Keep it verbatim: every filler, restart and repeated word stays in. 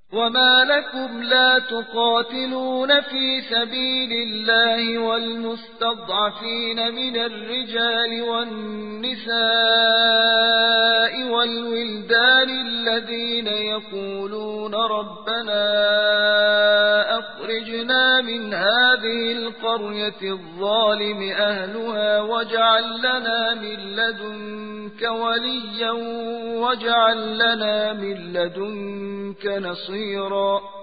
وما لكم لا تقاتلون في سبيل الله والمستضعفين من الرجال والنساء والولدان الذين يقولون ربنا أخرجنا من هذه القرية الظالم أهلها واجعل لنا من لدنك وليا واجعل لنا من لدنك نصيرا